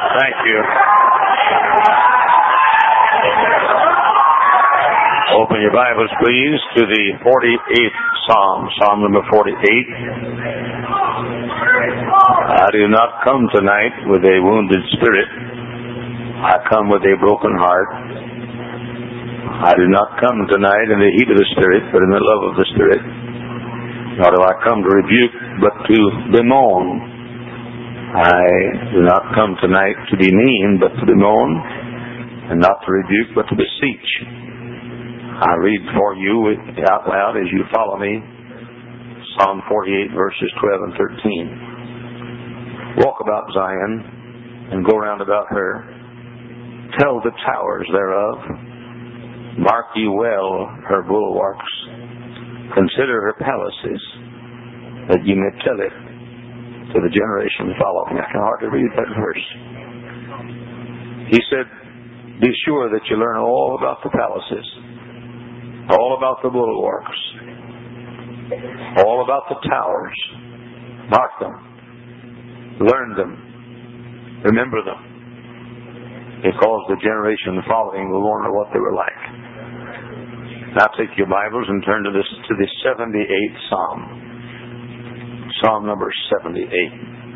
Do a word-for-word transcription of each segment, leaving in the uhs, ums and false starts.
Thank you. Open your Bibles, please, to the forty-eighth Psalm, Psalm number forty-eight. I do not come tonight with a wounded spirit. I come with a broken heart. I do not come tonight in the heat of the Spirit, but in the love of the Spirit. Nor do I come to rebuke, but to bemoan. I do not come tonight to be mean, but to bemoan, and not to rebuke, but to beseech. I read for you out loud as you follow me, Psalm forty-eight, verses twelve and thirteen. Walk about Zion, and go round about her. Tell the towers thereof. Mark ye well her bulwarks. Consider her palaces, that ye may tell it to the generation following. I can hardly read that verse. He said, be sure that you learn all about the palaces, all about the bulwarks, all about the towers. Mark them. Learn them. Remember them. Because the generation following will wonder what they were like. Now take your Bibles and turn to this to the seventy-eighth Psalm. Psalm number seventy-eight.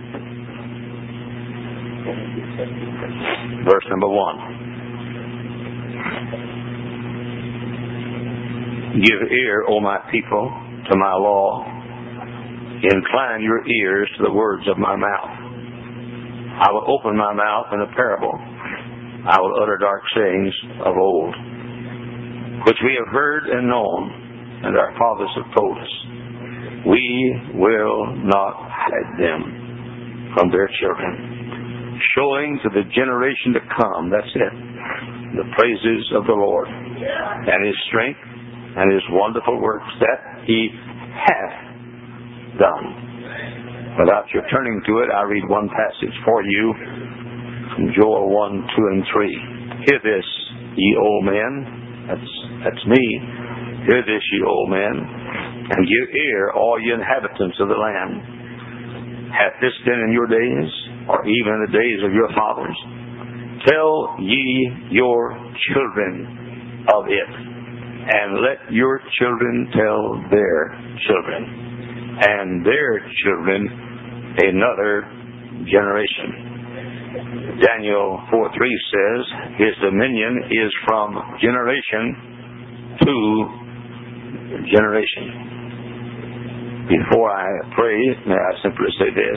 Verse number one. Give ear, O my people, to my law. Incline your ears to the words of my mouth. I will open my mouth in a parable. I will utter dark sayings of old, which we have heard and known, and our fathers have told us. We will not hide them from their children, showing to the generation to come, that's it, the praises of the Lord, and His strength, and His wonderful works that He hath done. Without your turning to it, I read one passage for you from Joel one, two, and three. Hear this, ye old men. That's, that's me. Hear this, ye old men, and give ear, all ye inhabitants of the land. Hath this been in your days, or even in the days of your fathers? Tell ye your children of it, and let your children tell their children, and their children another generation. Daniel four three says, His dominion is from generation to generation. Before I pray, may I simply say this.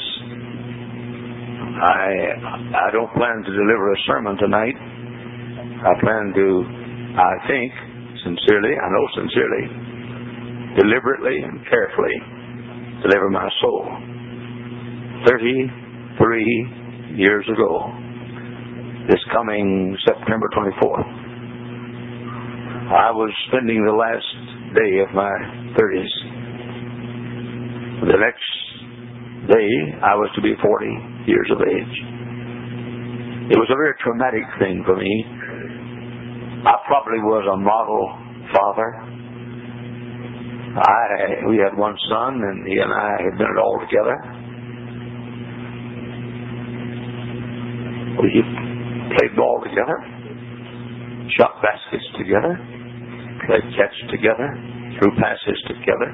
I I don't plan to deliver a sermon tonight. I plan to, I think, sincerely, I know sincerely, deliberately and carefully deliver my soul. thirty-three years ago, this coming September twenty-fourth, I was spending the last day of my thirties. The next day, I was to be forty years of age. It was a very traumatic thing for me. I probably was a model father. I we had one son, and he and I had done it all together. We played ball together, shot baskets together, played catch together, threw passes together,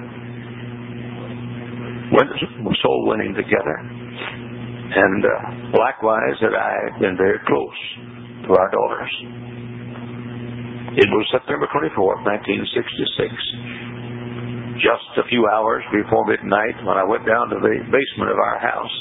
went soul winning together, and uh, likewise that I had been very close to our daughters. It was September twenty-fourth, nineteen sixty-six, just a few hours before midnight, when I went down to the basement of our house.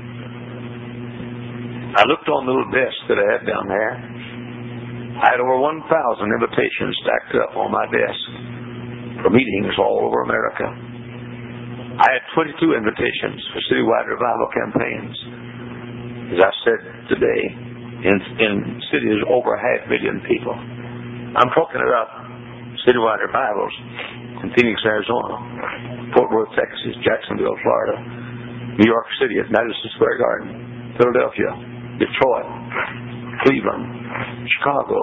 I looked on the little desk that I had down there. I had over one thousand invitations stacked up on my desk for meetings all over America. I had twenty-two invitations for citywide revival campaigns. As I said today, in, in cities over half a million people. I'm talking about citywide revivals in Phoenix, Arizona, Fort Worth, Texas, Jacksonville, Florida, New York City at Madison Square Garden, Philadelphia, Detroit, Cleveland, Chicago,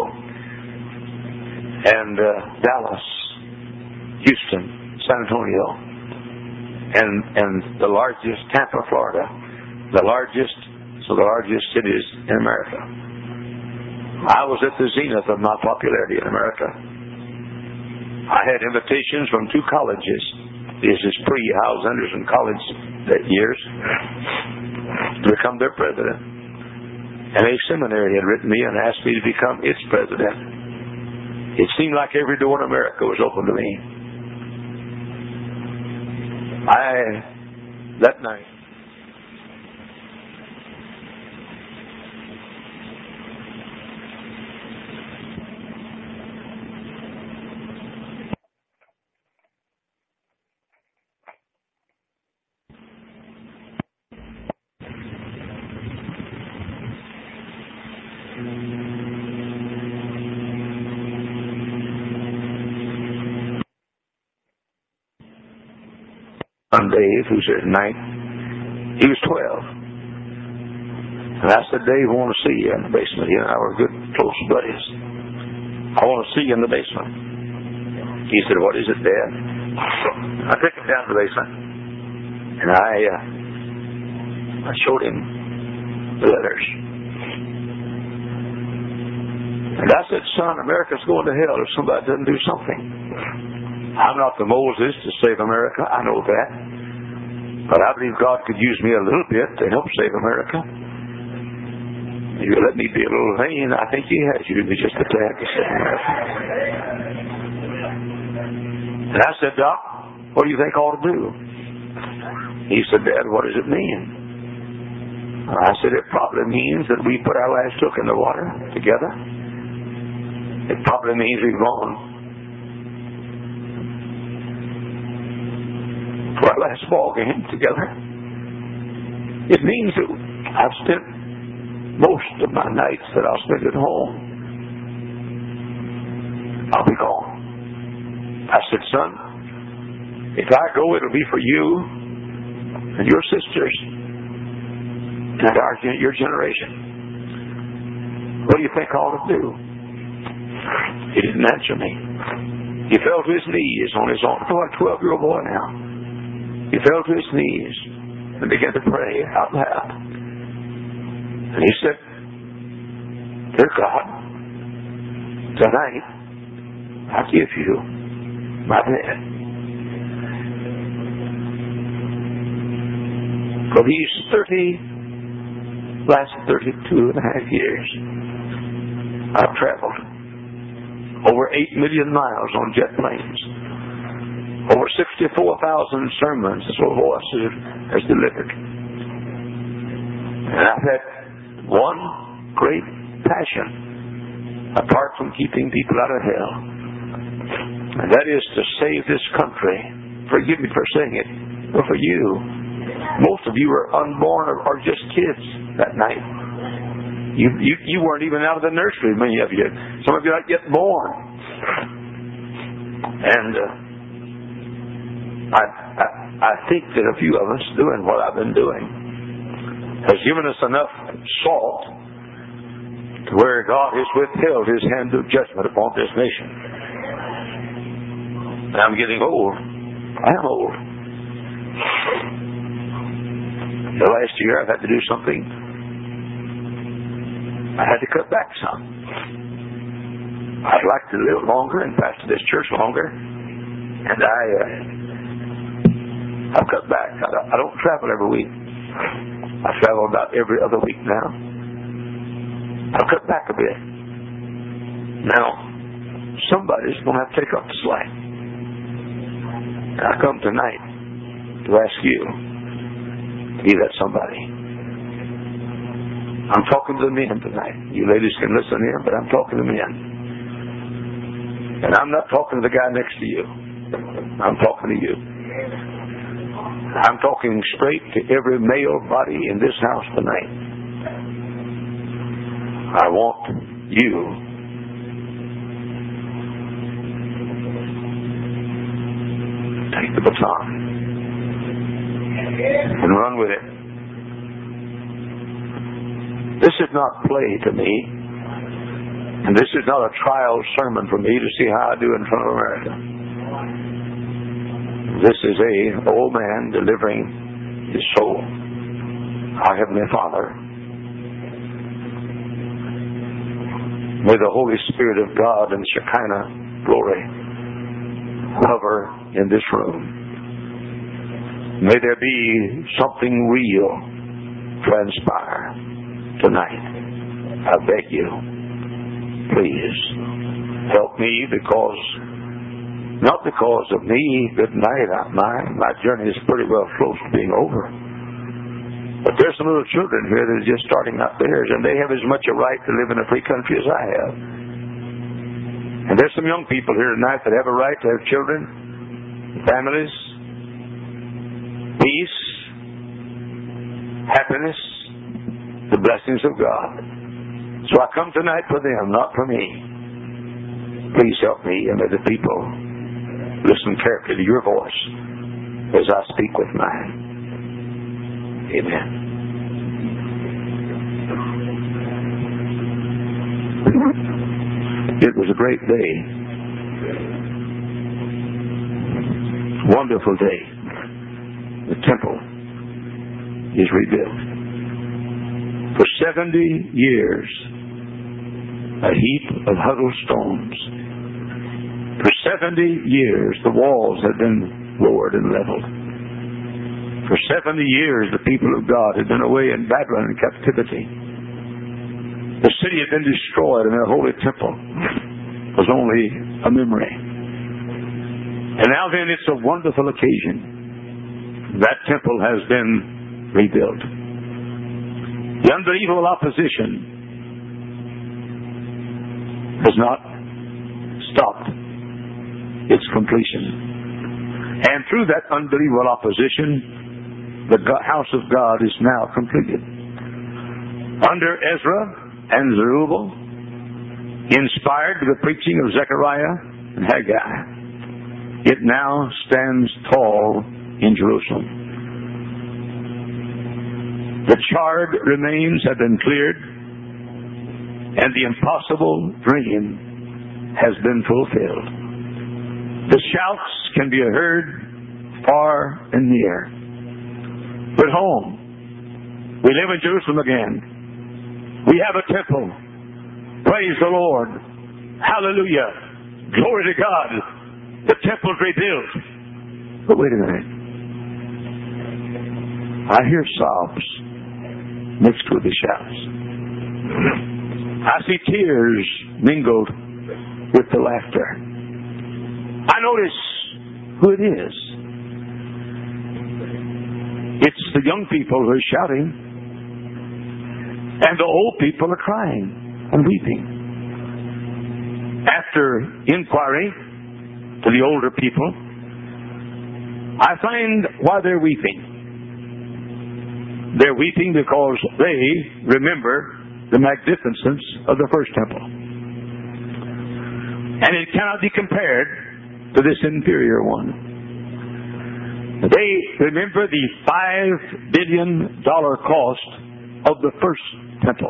and uh, Dallas, Houston, San Antonio, and and the largest, Tampa, Florida, the largest of the largest cities in America. I was at the zenith of my popularity in America. I had invitations from two colleges. This is pre-House Anderson College that years, to become their president. And a seminary had written me and asked me to become its president. It seemed like every door in America was open to me. I, that night, on Dave, who's at night, he was twelve. And I said, Dave, I want to see you in the basement. He and I were good, close buddies. I want to see you in the basement. He said, what is it, Dad? I took him down to the basement, and I, uh, I showed him the letters. And I said, son, America's going to hell if somebody doesn't do something. I'm not the Moses to save America. I know that. But I believe God could use me a little bit to help save America. If you let me be a little vain, I think He has you to be just a tad to save America. And I said, Doc, what do you think I ought to do? He said, Dad, what does it mean? I said, it probably means that we put our last hook in the water together. It probably means we've gone for our last ball game together. It means that I've spent most of my nights that I'll spend at home, I'll be gone. I said, son, if I go, it'll be for you and your sisters and our, your generation. What do you think I ought to do? He didn't answer me. He fell to his knees on his own. Oh, a twelve-year-old boy now. He fell to his knees and began to pray out loud. And he said, Dear God, tonight I give you my bed. For these thirty, last thirty-two and a half years, I've traveled over eight million miles on jet planes. Over sixty-four thousand sermons this little voice has delivered. And I've had one great passion, apart from keeping people out of hell, and that is to save this country. Forgive me for saying it, but for you. Most of you are unborn or, or just kids that night. You, you you weren't even out of the nursery, many of you. Some of you not yet born. And uh, I, I, I think that a few of us doing what I've been doing has given us enough salt to where God has withheld His hand of judgment upon this nation. And I'm getting old. I am old. The last year I've had to do something. I had to cut back some. I'd like to live longer and pastor this church longer. And I... Uh, I've cut back. I don't travel every week. I travel about every other week now. I've cut back a bit. Now, somebody's going to have to take up the slack. And I come tonight to ask you to be that somebody. I'm talking to the men tonight. You ladies can listen here, but I'm talking to men. And I'm not talking to the guy next to you. I'm talking to you. I'm talking straight to every male body in this house tonight. I want you to take the baton and run with it. This is not play to me, and this is not a trial sermon for me to see how I do in front of America. This is a old man delivering his soul. Our Heavenly Father, May the Holy Spirit of God and Shekinah glory hover in this room. May there be something real transpire tonight. I beg you, please help me, because not because of me. Good night. My my journey is pretty well close to being over. But there's some little children here that are just starting out theirs, and they have as much a right to live in a free country as I have. And there's some young people here tonight that have a right to have children, families, peace, happiness, the blessings of God. So I come tonight for them, not for me. Please help me, and let the people listen carefully to your voice as I speak with mine. Amen. It was a great day. Wonderful day. The temple is rebuilt. For seventy years, a heap of huddled stones. For seventy years, the walls had been lowered and leveled. For seventy years, the people of God had been away in Babylon in captivity. The city had been destroyed, and their holy temple was only a memory. And now then, it's a wonderful occasion. That temple has been rebuilt. The unbelievable opposition has not stopped its completion. And through that unbelievable opposition, the house of God is now completed. Under Ezra and Zerubbabel, inspired by the preaching of Zechariah and Haggai, it now stands tall in Jerusalem. The charred remains have been cleared, and the impossible dream has been fulfilled. The shouts can be heard far and near. But home, we live in Jerusalem again. We have a temple. Praise the Lord. Hallelujah. Glory to God. The temple's rebuilt. But wait a minute. I hear sobs mixed with the shouts. I see tears mingled with the laughter. I notice who it is. It's the young people who are shouting, and the old people are crying and weeping. After inquiry to the older people, I find why they're weeping. They're weeping because they remember the magnificence of the first temple. And it cannot be compared to this inferior one. They remember the five billion dollars cost of the first temple.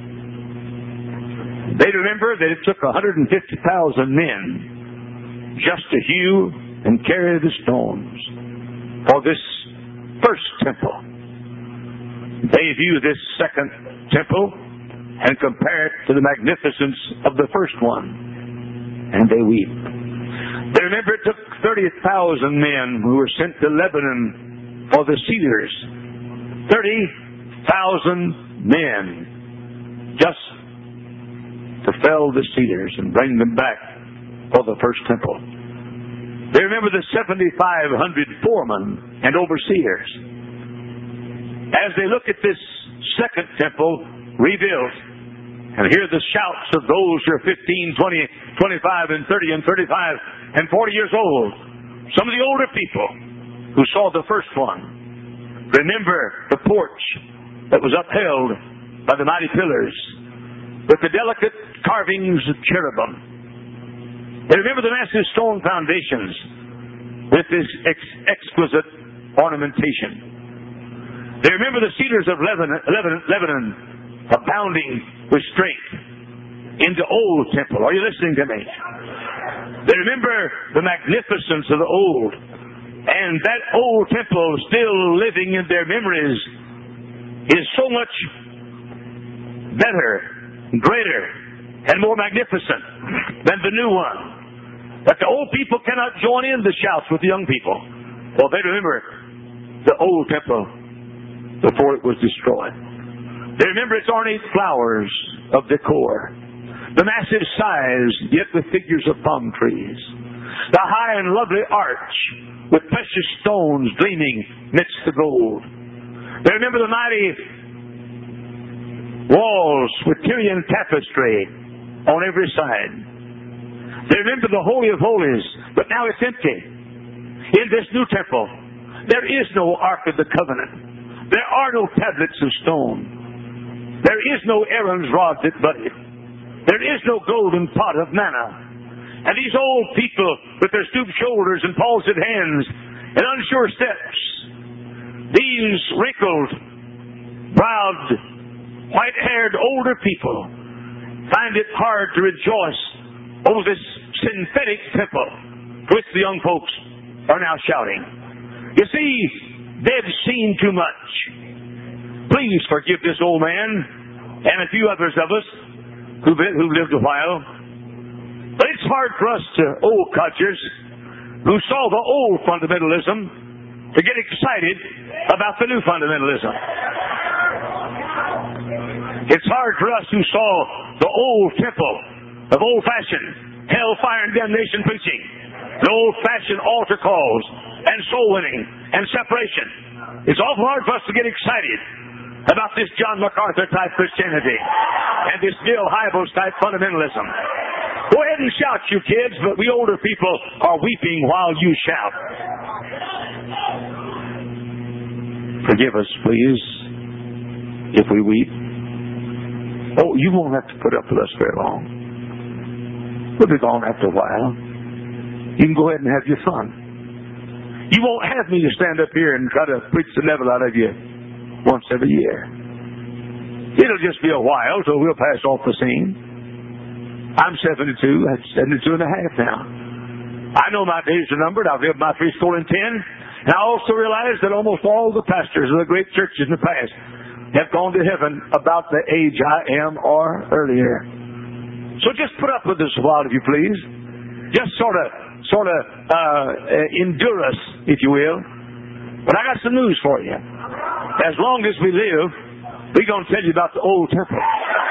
They remember that it took one hundred fifty thousand men just to hew and carry the stones for this first temple. They view this second temple and compare it to the magnificence of the first one, and they weep. They remember it took thirty thousand men who were sent to Lebanon for the cedars. thirty thousand men just to fell the cedars and bring them back for the first temple. They remember the seventy-five hundred foremen and overseers. As they look at this second temple rebuilt and hear the shouts of those who are fifteen, twenty, twenty-five, and thirty, and thirty-five, and forty years old, some of the older people who saw the first one remember the porch that was upheld by the mighty pillars with the delicate carvings of cherubim. They remember the massive stone foundations with this ex- exquisite ornamentation. They remember the cedars of Lebanon, Lebanon, Lebanon abounding with strength in the old temple. Are you listening to me? They remember the magnificence of the old, and that old temple still living in their memories is so much better, greater and more magnificent than the new one. That the old people cannot join in the shouts with the young people. Well, they remember the old temple before it was destroyed. They remember its ornate flowers of decor, the massive size, yet with figures of palm trees, the high and lovely arch with precious stones gleaming midst the gold. They remember the mighty walls with Tyrian tapestry on every side. They remember the Holy of Holies, but now it's empty. In this new temple, there is no Ark of the Covenant. There are no tablets of stone. There is no Aaron's rod that budded. There is no golden pot of manna. And these old people with their stooped shoulders and palsied hands and unsure steps, these wrinkled, browed, white-haired older people find it hard to rejoice over this synthetic temple to which the young folks are now shouting. You see, they've seen too much. Please forgive this old man and a few others of us who've, who've lived a while. But it's hard for us to old codgers who saw the old fundamentalism to get excited about the new fundamentalism. It's hard for us who saw the old temple of old-fashioned hellfire and damnation preaching, the old-fashioned altar calls and soul winning and separation. It's awful hard for us to get excited about this John MacArthur type Christianity and this Bill Hybels type fundamentalism. Go ahead and shout, you kids, but we older people are weeping while you shout. Forgive us, please, if we weep. Oh, you won't have to put up with us very long. We'll be gone after a while. You can go ahead and have your fun. You won't have me to stand up here and try to preach the devil out of you once every year. It'll just be a while till we'll pass off the scene. I'm seventy-two. That's seventy-two and a half now. I know my days are numbered. I've lived my three score and ten. And I also realize that almost all the pastors of the great churches in the past have gone to heaven about the age I am or earlier. So just put up with us a while, if you please. Just sort of, sort of uh, endure us, if you will. But I got some news for you. As long as we live, we're going to tell you about the old temple.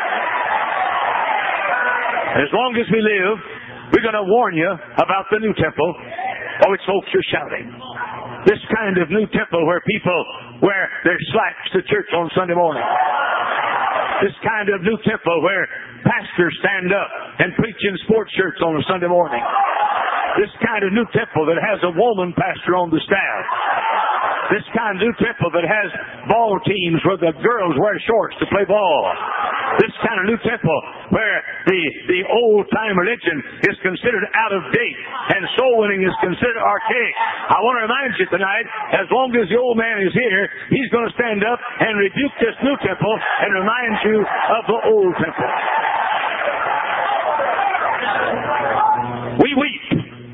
As long as we live, we're going to warn you about the new temple, or which folks are shouting. This kind of new temple where people wear their slacks to church on Sunday morning. This kind of new temple where pastors stand up and preach in sports shirts on a Sunday morning. This kind of new temple that has a woman pastor on the staff. This kind of new temple that has ball teams where the girls wear shorts to play ball. This kind of new temple where the, the old-time religion is considered out of date and soul winning is considered archaic. I want to remind you tonight, as long as the old man is here, he's going to stand up and rebuke this new temple and remind you of the old temple. We weep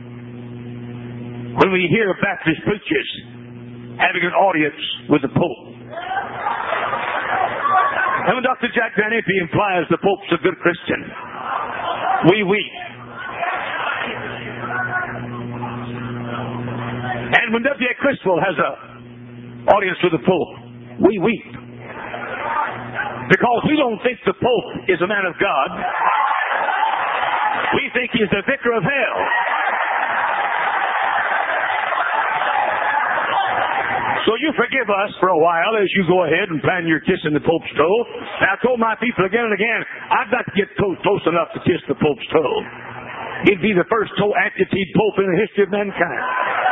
when we hear Baptist preachers having an audience with the Pope. And when Doctor Jack Van Impe implies the Pope's a good Christian, we weep. And when W A Criswell has an audience with the Pope, we weep. Because we don't think the Pope is a man of God. We think he's the vicar of hell. So you forgive us for a while as you go ahead and plan your kissing the Pope's toe. And I told my people again and again, I've got to get close, close enough to kiss the Pope's toe. He'd be the first toe amputee Pope in the history of mankind.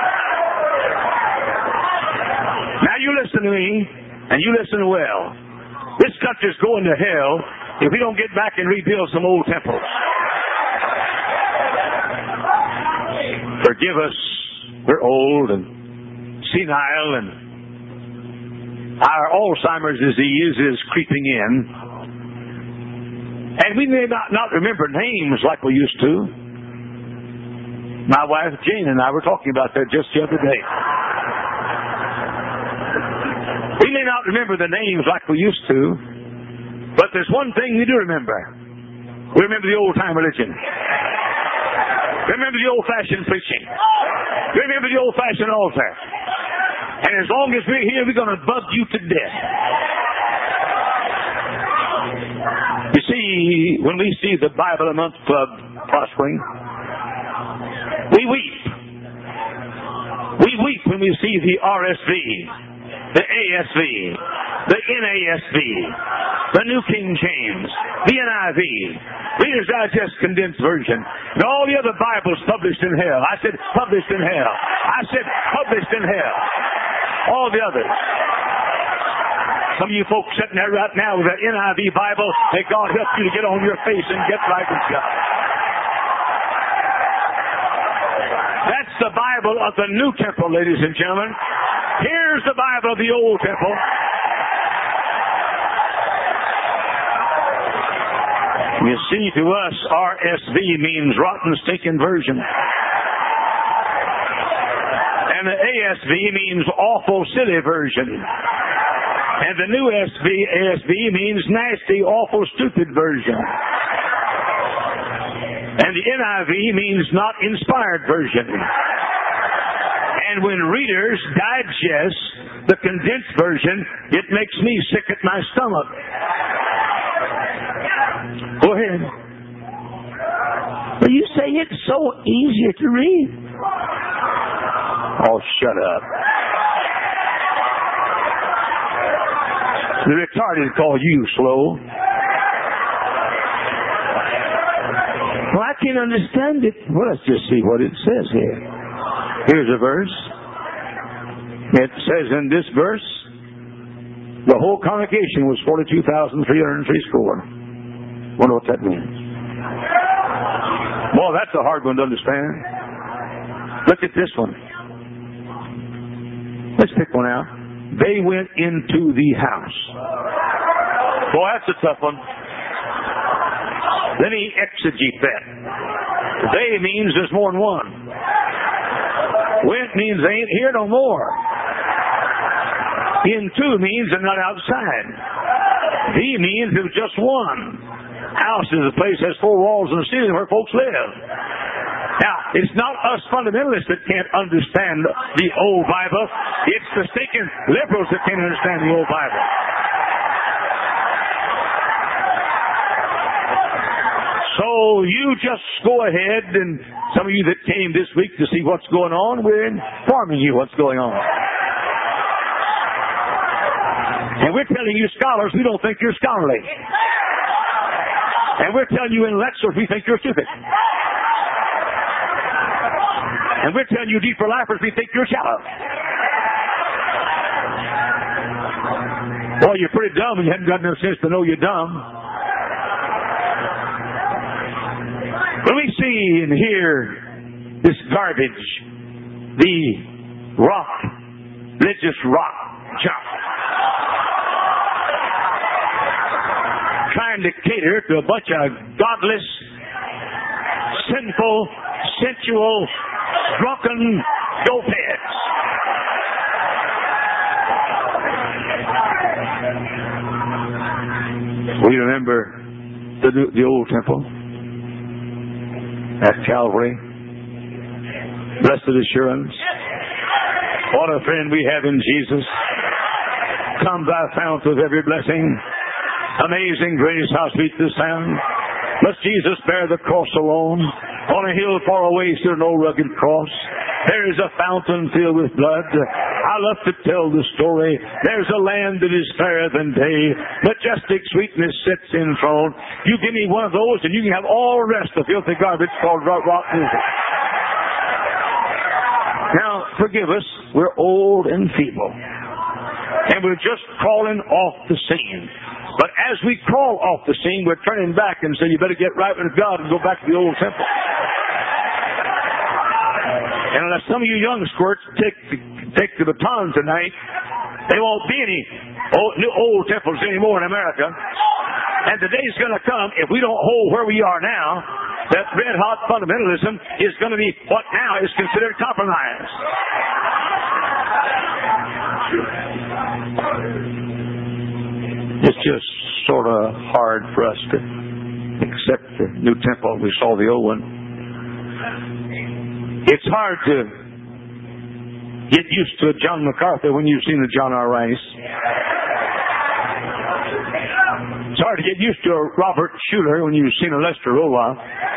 Now you listen to me, and you listen well. This country's going to hell if we don't get back and rebuild some old temples. Forgive us, we're old and senile, and our Alzheimer's disease is creeping in. And we may not, not remember names like we used to. My wife Jane and I were talking about that just the other day. We may not remember the names like we used to, but there's one thing we do remember. We remember the old-time religion. Remember the old-fashioned preaching. Remember the old-fashioned altar. And as long as we're here, we're going to bug you to death. You see, when we see the Bible a Month Club prospering, we weep. We weep when we see the R S V, the A S V, the N A S V, the New King James, the N I V, Reader's Digest Condensed Version, and all the other Bibles published in hell. I said published in hell. I said published in hell. All the others. Some of you folks sitting there right now with an N I V Bible, may God help you to get on your face and get right with God. That's the Bible of the New Temple, ladies and gentlemen. Here's the Bible of the Old Temple. You see, to us, R S V means rotten, stinking version. And the A S V means awful, silly version. And the new A S V means nasty, awful, stupid version. And the N I V means not inspired version. And when readers digest the condensed version, it makes me sick at my stomach. Go ahead. But you say it's so easier to read. Oh, shut up. The retarded call you slow. Well, I can't understand it. Well, let's just see what it says here. Here's a verse. It says in this verse, the whole congregation was forty-two thousand three hundred three score. Wonder what that means. Well, that's a hard one to understand. Look at this one. Let's pick one out. They went into the house. Boy, that's a tough one. Then he exegete that. They means there's more than one. Went means they ain't here no more. Into means they're not outside. The means it was just one. House is a place that has four walls and a ceiling where folks live. Now, it's not us fundamentalists that can't understand the old Bible. It's the stinking liberals that can't understand the old Bible. So you just go ahead, and some of you that came this week to see what's going on, we're informing you what's going on. And we're telling you scholars, we don't think you're scholarly. And we're telling you intellectuals, we think you're stupid. And we're telling you deeper lifers, we think you're shallow. Well, you're pretty dumb and you haven't got enough sense to know you're dumb. When we see and hear this garbage, the rock, religious rock jump, trying to cater to a bunch of godless, sinful, sensual, drunken dopeheads. We remember the, the old temple at Calvary. Blessed assurance. What a friend we have in Jesus. Come thy fount with every blessing. Amazing grace, how sweet the sound. Must Jesus bear the cross alone? On a hill far away stood no rugged cross. There is a fountain filled with blood. I love to tell the story. There's a land that is fairer than day. Majestic sweetness sits enthroned. You give me one of those and you can have all the rest of filthy garbage called rotten. Now, forgive us. We're old and feeble. And we're just crawling off the scene. But as we crawl off the scene, we're turning back and say, you better get right with God and go back to the old temple. And unless some of you young squirts take the, take the baton tonight, there won't be any old, new old temples anymore in America. And the day's going to come, if we don't hold where we are now, that red-hot fundamentalism is going to be what now is considered compromise. It's just sort of hard for us to accept except the new temple. We saw the old one. It's hard to get used to John MacArthur when you've seen a John R. Rice. It's hard to get used to a Robert Schuller when you've seen a Lester Roloff.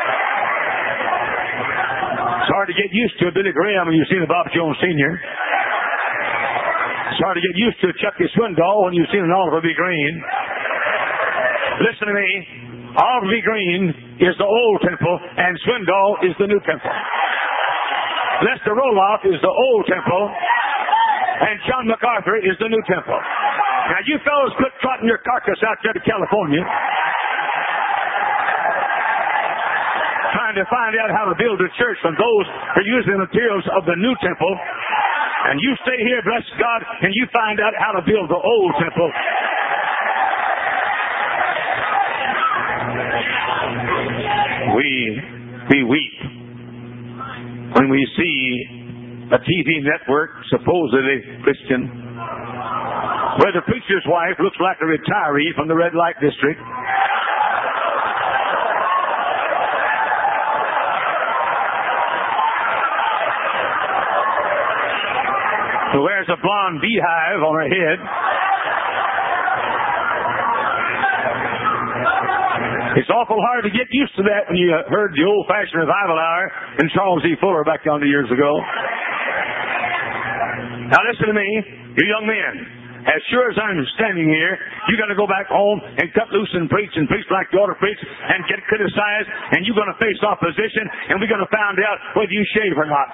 It's hard to get used to a Billy Graham when you've seen a Bob Jones Senior It's hard to get used to a Chucky Swindoll when you've seen an Oliver B. Green. Listen to me. Oliver B. Green is the old temple, and Swindoll is the new temple. Lester Roloff is the old temple, and John MacArthur is the new temple. Now, you fellows quit trotting your carcass out there to California, trying to find out how to build a church from those who are using the materials of the new temple, and you stay here, bless God, and you find out how to build the old temple. We, we weep when we see a T V network, supposedly Christian, where the preacher's wife looks like a retiree from the red light district. Who wears a blonde beehive on her head. It's awful hard to get used to that when you heard the old-fashioned revival hour in Charles E. Fuller back yonder years ago. Now listen to me, you young men. As sure as I'm standing here, you're going to go back home and cut loose and preach and preach like you ought to preach and get criticized, and you're going to face opposition, and we're going to find out whether you shave or not.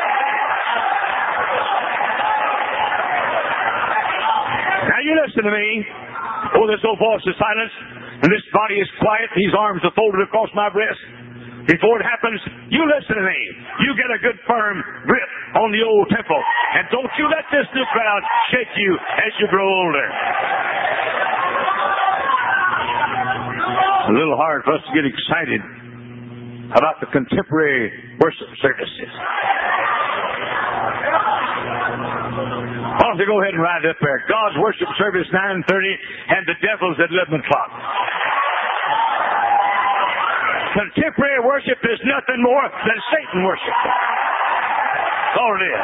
Now you listen to me. Oh, this old voice is silent, and this body is quiet. These arms are folded across my breast. Before it happens, you listen to me. You get a good firm grip on the old temple. And don't you let this new crowd shake you as you grow older. A little hard for us to get excited about the contemporary worship services. Why don't you go ahead and write it up there? God's worship service nine thirty and the devil's at eleven o'clock. Contemporary worship is nothing more than Satan worship. That's all it is.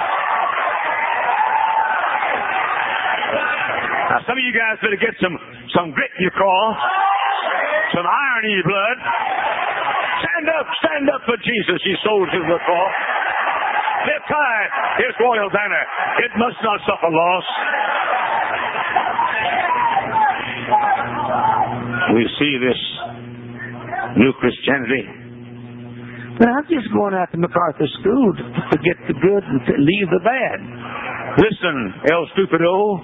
Now, some of you guys better get some, some grit in your craw, some iron in your blood. Stand up, stand up for Jesus, you soldiers of the cross. Lift high his royal banner. It must not suffer loss. We see this new Christianity. But I'm just going out to MacArthur School to forget the good and to leave the bad. Listen, El Stupido.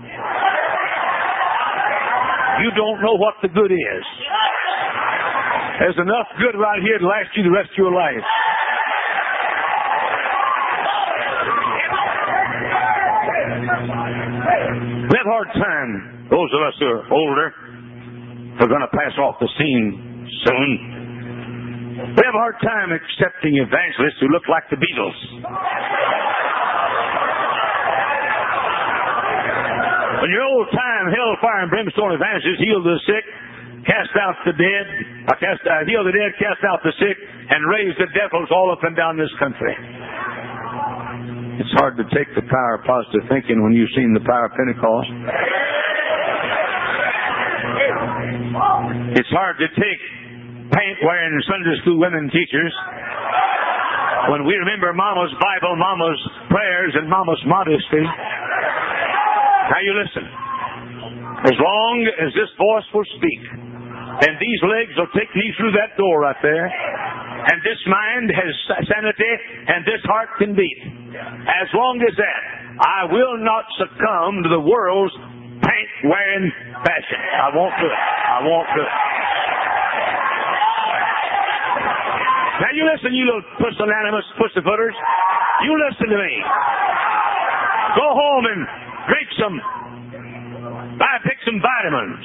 You don't know what the good is. There's enough good right here to last you the rest of your life. We have a hard time, those of us who are older, are going to pass off the scene soon. We have a hard time accepting evangelists who look like the Beatles. When your old-time hellfire and brimstone evangelists heal the sick, cast out the dead, or cast, uh, heal the dead, cast out the sick, and raise the devils all up and down this country. It's hard to take the power of positive thinking when you've seen the power of Pentecost. It's hard to take paint-wearing Sunday school women teachers when we remember Mama's Bible, Mama's prayers, and Mama's modesty. Now you listen. As long as this voice will speak, and these legs will take me through that door right there, and this mind has sanity, and this heart can beat, as long as that, I will not succumb to the world's paint-wearing fashion. I won't do it. I won't do it. Now you listen, you little pusillanimous pussyfooters. You listen to me. Go home and drink some, buy, pick some vitamins.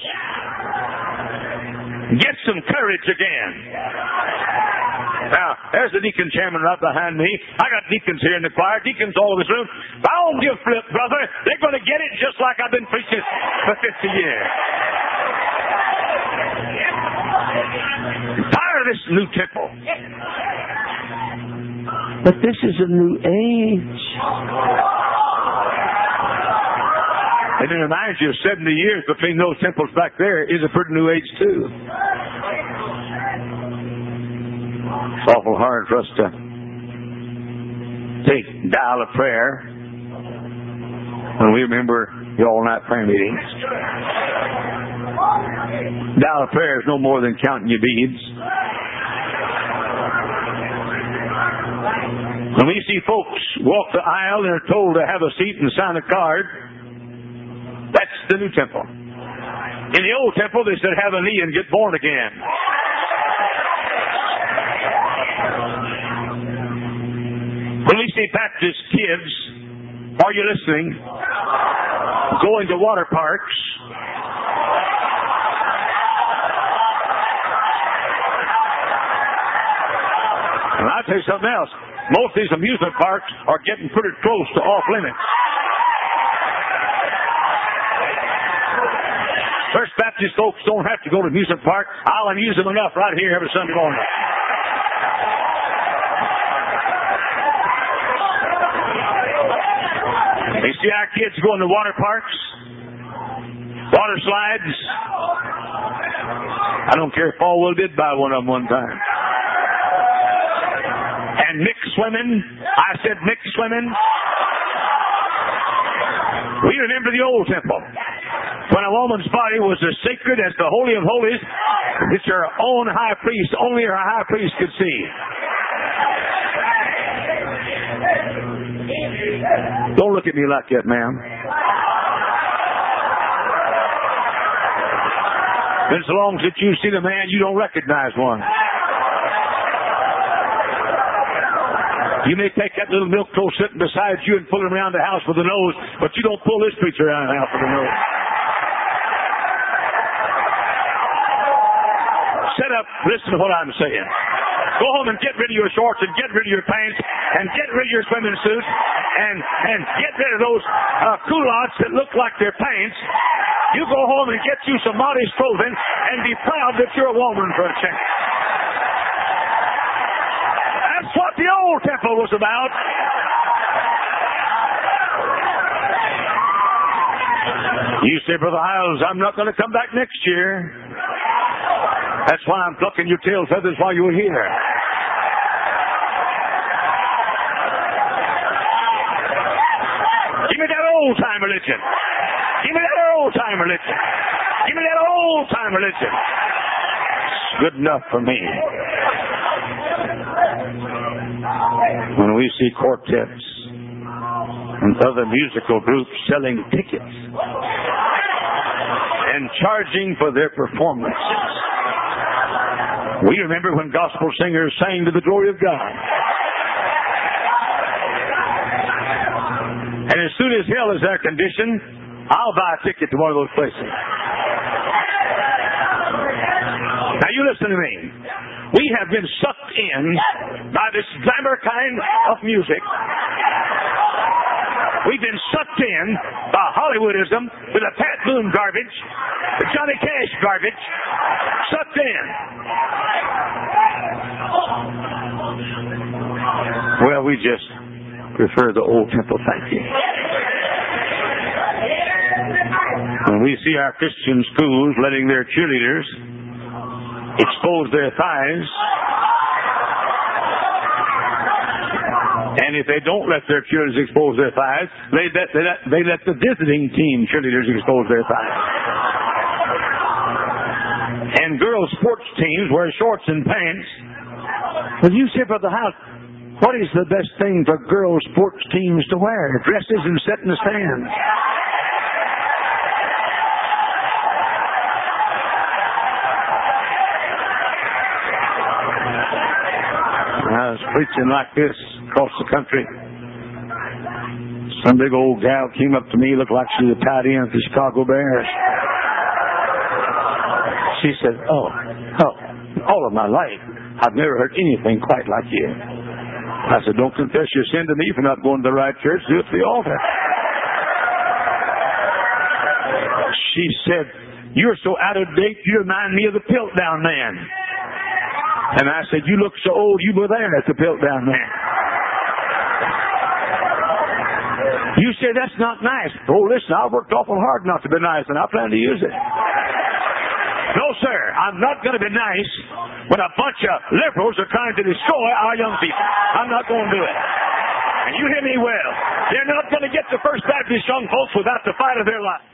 Get some courage again. Now, there's the deacon chairman right behind me. I got deacons here in the choir, deacons all over this room. If I don't give flip, brother, they're going to get it just like I've been preaching for fifty years. I'm tired of this new temple. But this is a new age. And it reminds you of seventy years between those temples back there is a pretty new age too. It's awful hard for us to take dial of prayer when we remember the all-night prayer meetings. Dial of prayer is no more than counting your beads. When we see folks walk the aisle and are told to have a seat and sign a card, that's the new temple. In the old temple, they said, have a knee and get born again. When we see Baptist kids, are you listening, going to water parks, and I'll tell you something else. Most of these amusement parks are getting pretty close to off limits. First Baptist folks don't have to go to amusement park. I'll amuse them enough right here every Sunday morning. You see our kids going to water parks, water slides. I don't care if Paul did buy one of them one time. And mixed swimming. I said mixed swimming. We remember the old temple, when a woman's body was as sacred as the Holy of Holies, which her own high priest, only her high priest could see. Don't look at me like that, ma'am. As long as you see the man, you don't recognize one. You may take that little milk toast sitting beside you and pull him around the house with the nose, but you don't pull this preacher around the house with the nose. Set up, listen to what I'm saying. Go home and get rid of your shorts and get rid of your pants and get rid of your swimming suits and, and get rid of those uh, culottes that look like they're pants. You go home and get you some modest clothing and be proud that you're a woman for a change. That's what the old temple was about. You say, Brother Hiles, I'm not going to come back next year. That's why I'm plucking your tail feathers while you were here. Give me that old-time religion. Give me that old-time religion. Give me that old-time religion. It's good enough for me. When we see quartets and other musical groups selling tickets and charging for their performances, we remember when gospel singers sang to the glory of God. And as soon as hell is air conditioned, I'll buy a ticket to one of those places. Now you listen to me. We have been sucked in by this glamour kind of music. We've been sucked in by Hollywoodism with the Pat Boone garbage, the Johnny Cash garbage, sucked in. Well, we just prefer the old temple, thank you. When we see our Christian schools letting their cheerleaders expose their thighs, and if they don't let their cheerleaders expose their thighs, they let, they let, they let the visiting team cheerleaders expose their thighs. And girls' sports teams wear shorts and pants. Well, you say, Brother House, what is the best thing for girls' sports teams to wear? Dresses and sit in the stands. I was preaching like this across the country. Some big old gal came up to me, looked like she was a tight end for the Chicago Bears. She said, oh, oh, all of my life, I've never heard anything quite like you. I said, don't confess your sin to me for not going to the right church. Do it to the altar. She said, you're so out of date, you remind me of the Piltdown Man. And I said, you look so old, you were there at the built down there. You say that's not nice. Oh, listen, I worked awful hard not to be nice, and I plan to use it. No, sir, I'm not going to be nice when a bunch of liberals are trying to destroy our young people. I'm not going to do it. And you hear me well. They're not going to get the First Baptist young folks without the fight of their life.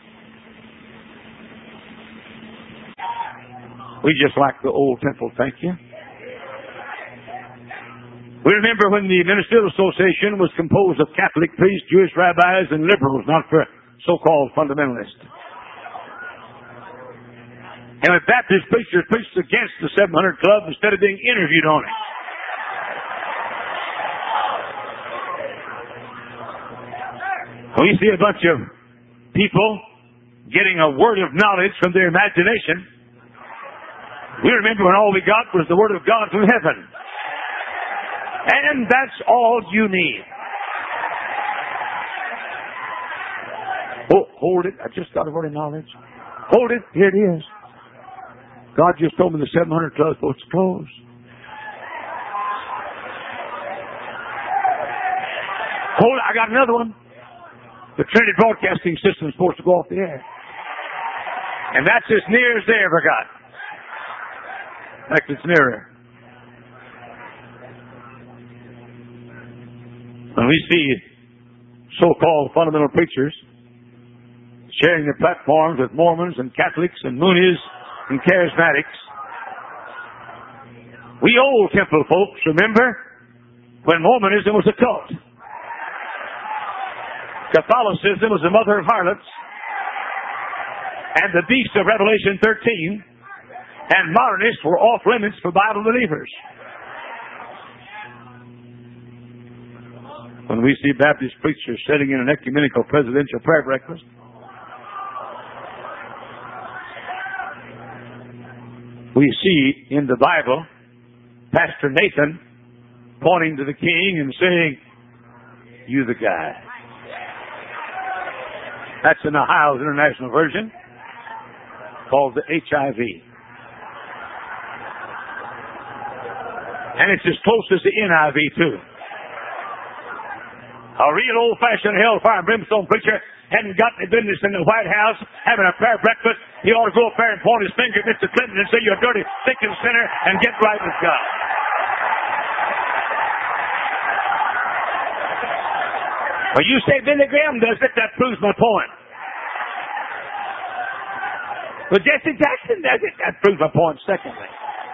We just like the old temple, thank you. We remember when the Ministerial Association was composed of Catholic priests, Jewish rabbis, and liberals, not for so-called fundamentalists. And the Baptist preachers preached against the seven hundred Club instead of being interviewed on it. We see a bunch of people getting a word of knowledge from their imagination. We remember when all we got was the Word of God from heaven. And that's all you need. Oh, hold it. I just got a word of knowledge. Hold it. Here it is. God just told me the seven hundred Club is supposed to close. Hold it. I got another one. The Trinity Broadcasting System is supposed to go off the air. And that's as near as they ever got. In fact, it's nearer. When we see so-called fundamental preachers sharing their platforms with Mormons and Catholics and Moonies and Charismatics, we old temple folks remember when Mormonism was a cult. Catholicism was the mother of harlots and the beast of Revelation thirteen, and modernists were off limits for Bible believers. When we see Baptist preachers sitting in an ecumenical presidential prayer breakfast, we see in the Bible Pastor Nathan pointing to the king and saying, "You the guy." That's in Ohio's International Version, called the H I V. And it's as close as the N I V, too. A real old-fashioned hellfire and brimstone preacher hadn't got any business in the White House having a prayer breakfast. He ought to go up there and point his finger at Mister Clinton and say, "You're a dirty, stinking sinner," and get right with God. When you say Billy Graham does it, that proves my point. But Jesse Jackson does it, that proves my point, secondly.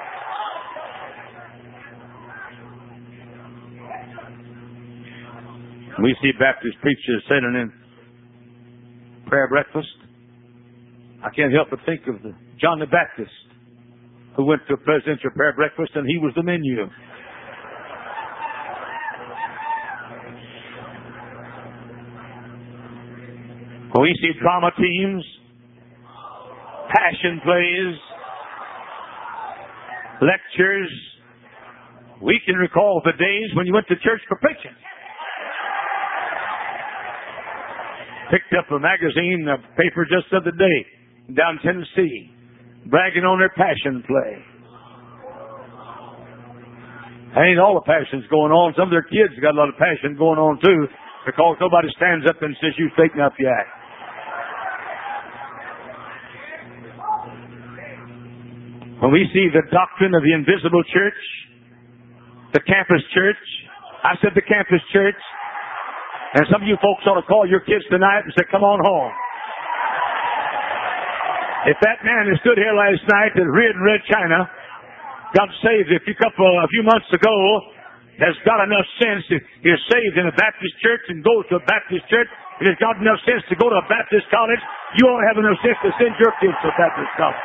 We see Baptist preachers sitting in prayer breakfast. I can't help but think of the John the Baptist who went to a presidential prayer breakfast and he was the menu. We see drama teams, passion plays, lectures. We can recall the days when you went to church for preaching. Picked up a magazine, a paper just the other day, down Tennessee, bragging on their passion play. Ain't all the passions going on. Some of their kids got a lot of passion going on too, because nobody stands up and says, "You straighten up your act." When we see the doctrine of the invisible church, the campus church, I said the campus church, and some of you folks ought to call your kids tonight and say, "Come on home." If that man who stood here last night that read in Red China got saved a few couple, a few months ago, has got enough sense, if you're saved in a Baptist church and goes to a Baptist church, if he's got enough sense to go to a Baptist college, you ought to have enough sense to send your kids to a Baptist college.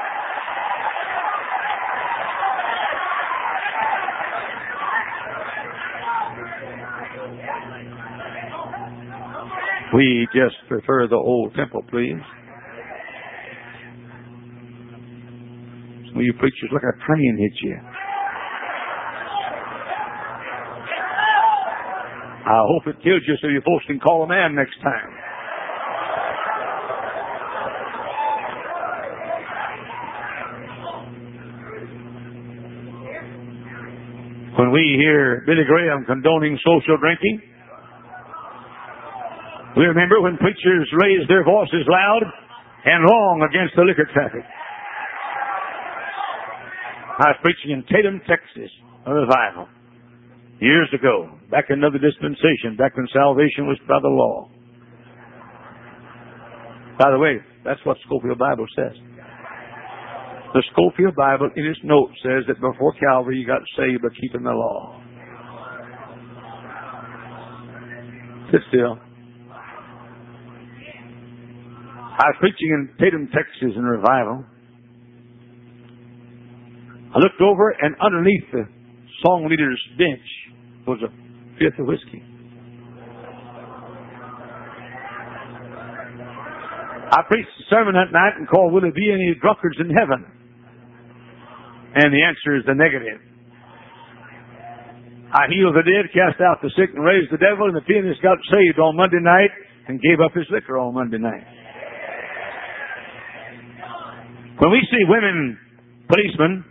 We just prefer the old temple, please. Some of you preachers look like a train hit you. I hope it kills you so you folks can call a man next time. When we hear Billy Graham condoning social drinking, we remember when preachers raised their voices loud and long against the liquor traffic. I was preaching in Tatum, Texas, a revival, years ago, back in another dispensation, back when salvation was by the law. By the way, that's what Scofield Bible says. The Scofield Bible, in its note, says that before Calvary you got saved by keeping the law. Sit still. I was preaching in Tatum, Texas, in a revival. I looked over, and underneath the song leader's bench was a fifth of whiskey. I preached a sermon that night and called, "Will there be any drunkards in heaven?" And the answer is the negative. I healed the dead, cast out the sick, and raised the devil, and the pianist got saved on Monday night and gave up his liquor on Monday night. When we see women policemen,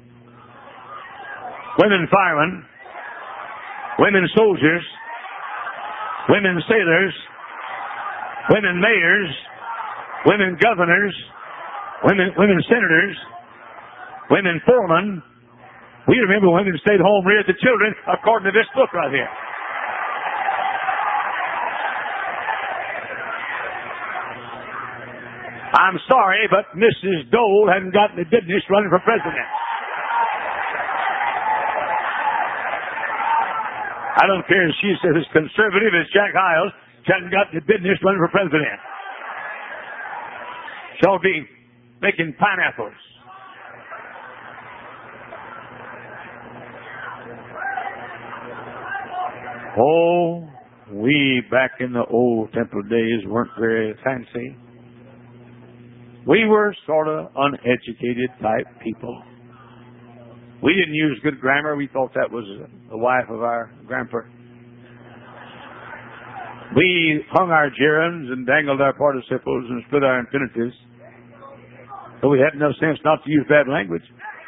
women firemen, women soldiers, women sailors, women mayors, women governors, women women senators, women foremen, we remember women stayed home, reared the children, according to this book right here. I'm sorry, but Missus Dole hadn't got any business running for president. I don't care if she's as conservative as Jack Hiles. She hasn't got the business running for president. She'll be making pineapples. Oh, we back in the old temple days weren't very fancy. We were sort of uneducated type people. We didn't use good grammar. We thought that was the wife of our grandpa. We hung our gerunds and dangled our participles and split our infinitives. But we had enough sense not to use bad language.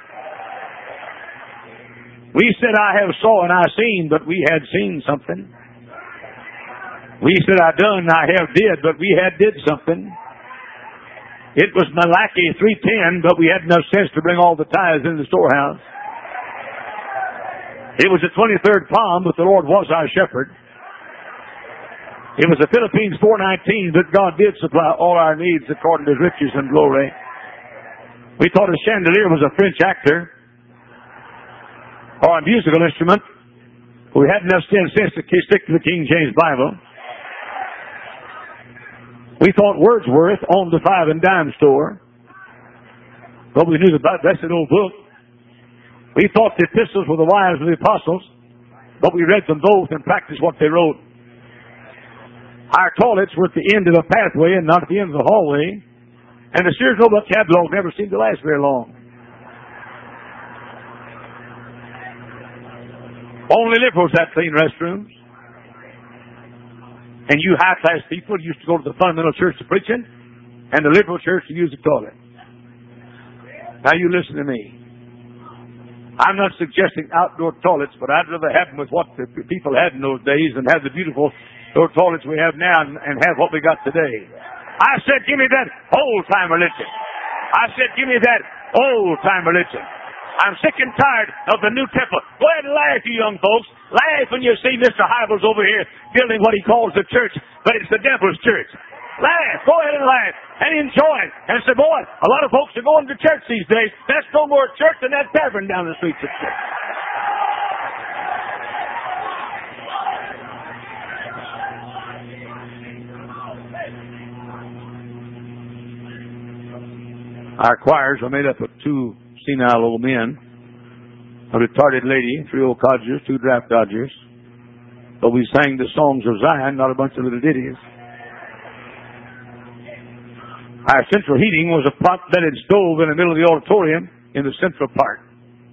We said, "I have saw and I seen," but we had seen something. We said, "I done and I have did," but we had did something. It was Malachi three ten, but we had enough sense to bring all the tithes in the storehouse. It was the twenty-third Psalm, but the Lord was our shepherd. It was the Philippines four nineteen, but God did supply all our needs according to His riches and glory. We thought a chandelier was a French actor or a musical instrument. We had enough sense to stick to the King James Bible. We thought Wordsworth owned the five and dime store, but we knew the blessed old book. We thought the epistles were the wives of the apostles, but we read them both and practiced what they wrote. Our toilets were at the end of the pathway and not at the end of the hallway, and the Sears Roebuck catalog never seemed to last very long. Only liberals had clean restrooms. And you high-class people used to go to the fundamental church to preaching, and the liberal church to use the toilet. Now you listen to me. I'm not suggesting outdoor toilets, but I'd rather have them with what the people had in those days than have the beautiful outdoor toilets we have now and, and have what we got today. I said, give me that old-time religion. I said, give me that old-time religion. I'm sick and tired of the new temple. Go ahead and laugh, you young folks. Laugh when you see Mister Hybels over here building what he calls the church, but it's the devil's church. Laugh. Go ahead and laugh and enjoy it. And say, boy, a lot of folks are going to church these days. That's no more church than that tavern down the street. Our choirs are made up of two senile old men, a retarded lady, three old codgers, two draft dodgers. But we sang the songs of Zion, not a bunch of little ditties. Our central heating was a pot-bedded stove in the middle of the auditorium in the central part.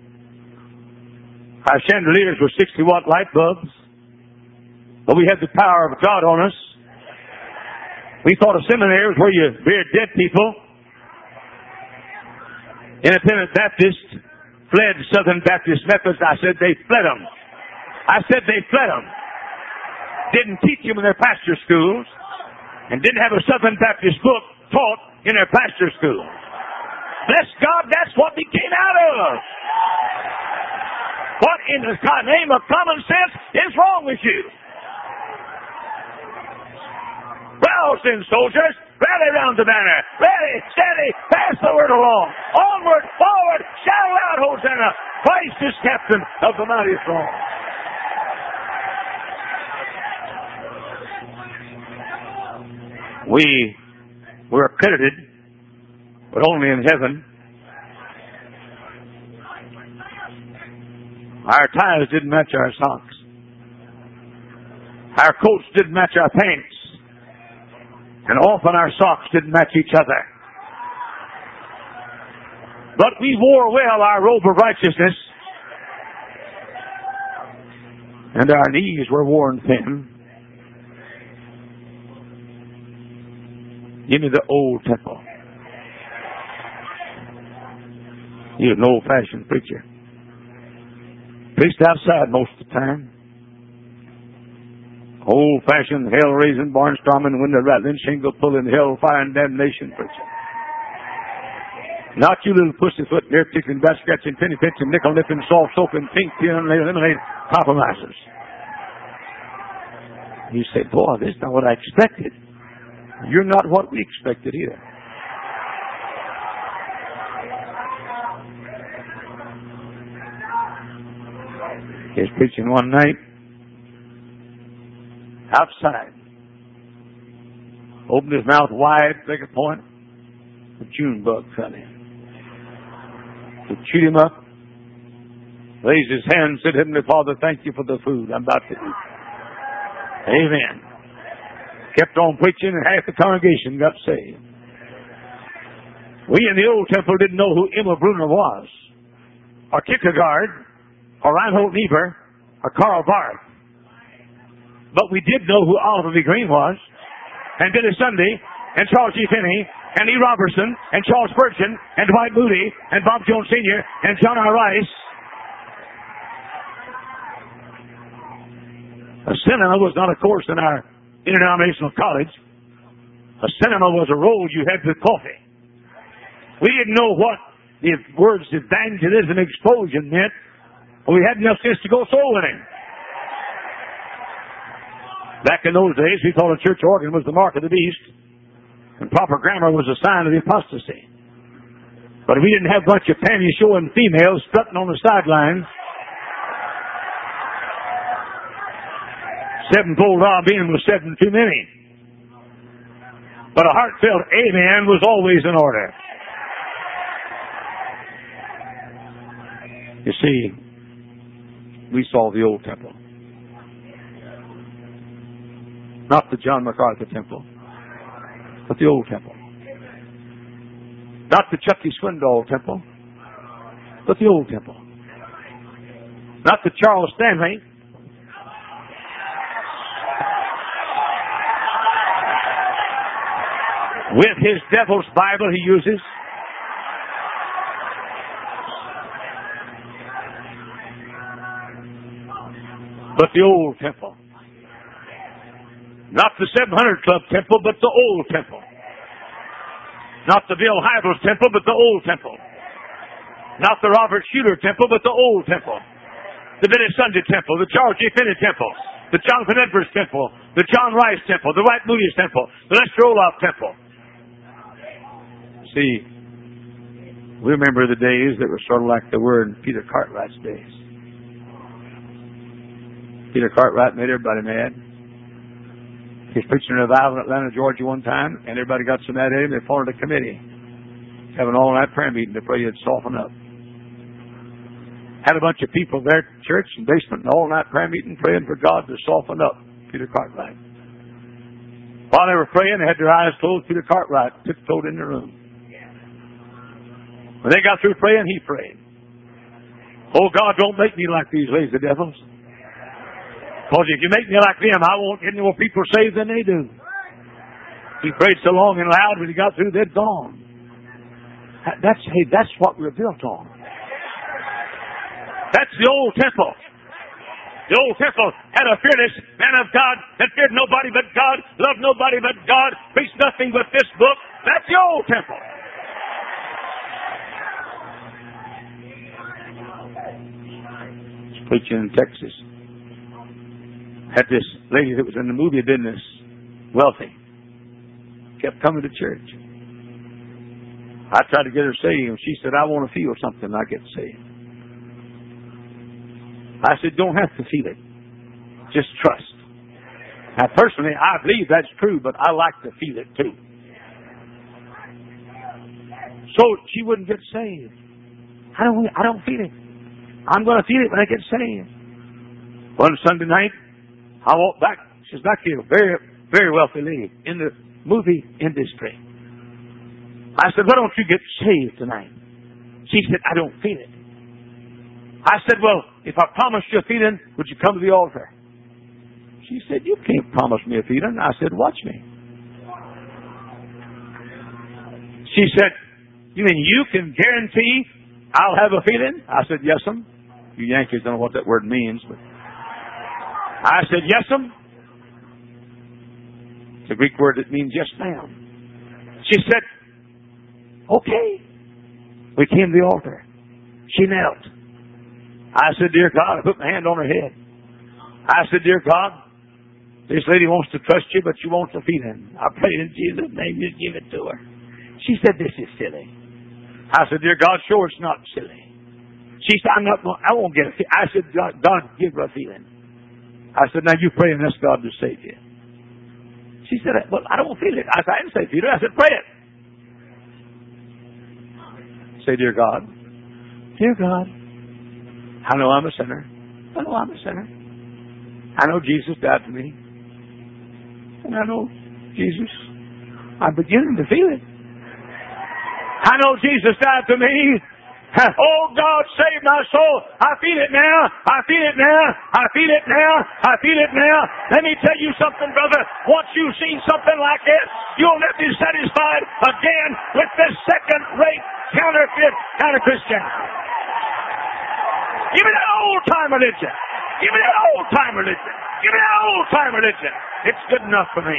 Our chandeliers were sixty watt light bulbs, but we had the power of God on us. We thought a seminary was where you reared dead people. Independent Baptist fled Southern Baptist Methodist. I said they fled them. I said they fled them. Didn't teach them in their pastor schools, and didn't have a Southern Baptist book taught in their pastor schools. Bless God, that's what we came out of. What in the name of common sense is wrong with you? Rouse in, soldiers. Rally round the banner. Ready, steady, pass the word along. Onward, forward, shout out, Hosanna. Christ is captain of the mighty throne. We were accredited, but only in heaven. Our ties didn't match our socks. Our coats didn't match our pants. And often our socks didn't match each other. But we wore well our robe of righteousness. And our knees were worn thin. Give me the old temple. He was an old-fashioned preacher. Preached outside most of the time. Old-fashioned, hell-raising, barnstorming, window-rattling, shingle-pulling, hell-fire and damnation preacher. Not you little pussyfoot, bear-tickling, bat-scratching, penny-pinching, nickel-nipping, soft-soaping, pink-peeling, lemonade compromisers. You say, boy, this is not what I expected. You're not what we expected either. He was preaching one night outside. Opened his mouth wide, make a point. The June bug fell in. He chewed him up. Raised his hand, said, Heavenly Father, thank you for the food I'm about to eat. Amen. Kept on preaching, and half the congregation got saved. We in the old temple didn't know who Emma Brunner was, or Kierkegaard, or Reinhold Niebuhr, or Karl Barth. But we did know who Oliver B. Green was, and Billy Sunday, and Charles G. Finney, and E. Robertson, and Charles Spurgeon, and Dwight Moody, and Bob Jones Senior, and John R. Rice. A cinema was not a course in our interdenominational college. A cinema was a roll you had with coffee. We didn't know what the words evangelism explosion meant, but we had enough sense to go soul winning. Back in those days, we thought a church organ was the mark of the beast, and proper grammar was a sign of the apostasy. But we didn't have a bunch of panties showing females strutting on the sidelines. Sevenfold Amen was seven too many. But a heartfelt amen was always in order. You see, we saw the old temple. Not the John MacArthur temple, but the old temple. Not the Chucky Swindoll temple, but the old temple. Not the Charles Stanley, with his devil's Bible he uses. But the old temple. Not the seven hundred Club temple, but the old temple. Not the Bill Hybels temple, but the old temple. Not the Robert Schuller temple, but the old temple. The Billy Sunday temple, the Charles G. Finney temple, the Jonathan Edwards temple, the John Rice temple, the Dwight Moody's temple, the Lester Roloff temple. See, we remember the days that were sort of like they were in Peter Cartwright's days. Peter Cartwright made everybody mad. He was preaching a revival in Atlanta, Georgia one time, and everybody got so mad at him they formed a committee, have an all-night prayer meeting to pray he'd soften up. Had a bunch of people there at church and basement, an all-night prayer meeting, praying for God to soften up Peter Cartwright. While they were praying, they had their eyes closed. Peter Cartwright tiptoed in the room. When they got through praying, he prayed. Oh, God, don't make me like these lazy devils. Because if you make me like them, I won't get any more people saved than they do. He prayed so long and loud, when he got through, they'd gone. That's, hey, that's what we're built on. That's the old temple. The old temple had a fearless man of God that feared nobody but God, loved nobody but God, preached nothing but this book. That's the old temple. Preaching in Texas. Had this lady that was in the movie business, wealthy, kept coming to church. I tried to get her saved, and she said, I want to feel something, I get saved. I said, don't have to feel it. Just trust. Now, personally, I believe that's true, but I like to feel it too. So she wouldn't get saved. I don't, I don't feel it. I'm going to feel it when I get saved. One Sunday night, I walked back. She's back here, very, very wealthy lady in the movie industry. I said, why don't you get saved tonight? She said, I don't feel it. I said, well, if I promised you a feeling, would you come to the altar? She said, you can't promise me a feeling. I said, watch me. She said, you mean you can guarantee I'll have a feeling? I said, yes'm. You Yankees don't know what that word means, but I said, yes'm. It's a Greek word that means yes, ma'am. She said, okay. We came to the altar. She knelt. I said, dear God, I put my hand on her head. I said, dear God, this lady wants to trust you, but she wants a feeling. I pray in Jesus' name you give it to her. She said, this is silly. I said, dear God, sure it's not silly. She said, I'm not going, I won't get a feeling. I said, God, God, give her a feeling. I said, now you pray and ask God to save you. She said, well, I don't feel it. I said, I didn't say feel it. I said, pray it. Say, dear God, dear God, I know I'm a sinner. I know I'm a sinner. I know Jesus died for me. And I know Jesus, I'm beginning to feel it. I know Jesus died for me. Oh, God, save my soul. I feel it now. I feel it now. I feel it now. I feel it now. Let me tell you something, brother. Once you've seen something like this, you'll never be satisfied again with this second-rate, counterfeit kind of Christian. Give me that old-time religion. Give me that old-time religion. Give me that old-time religion. It's good enough for me.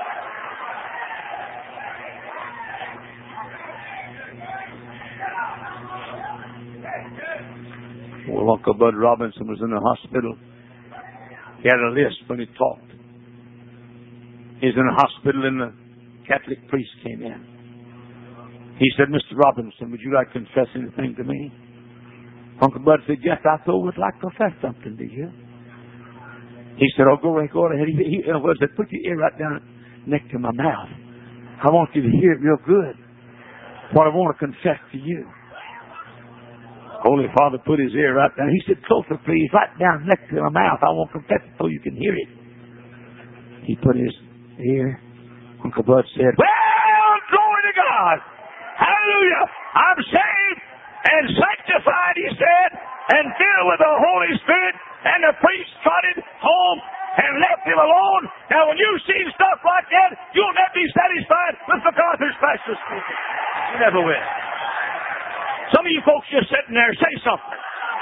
Well, Uncle Bud Robinson was in the hospital. He had a list when he talked. He was in the hospital and the Catholic priest came in. He said, Mister Robinson, would you like to confess anything to me? Uncle Bud said, yes, I thought would like to confess something to you. He said, oh, go right, go ahead. He, he, he said, put your ear right down next to my mouth. I want you to hear it real good. What I want to confess to you. Holy Father put his ear right down. He said, closer please, right down next to my mouth. I want to confess it so you can hear it. He put his ear. Uncle Bud said, well, glory to God. Hallelujah. I'm saved and sanctified, he said, and filled with the Holy Spirit. And the priest trotted home and left him alone. Now, when you see stuff like that, you'll never be satisfied with MacArthur's pastor speaking. You never will. Some of you folks just sitting there, say something.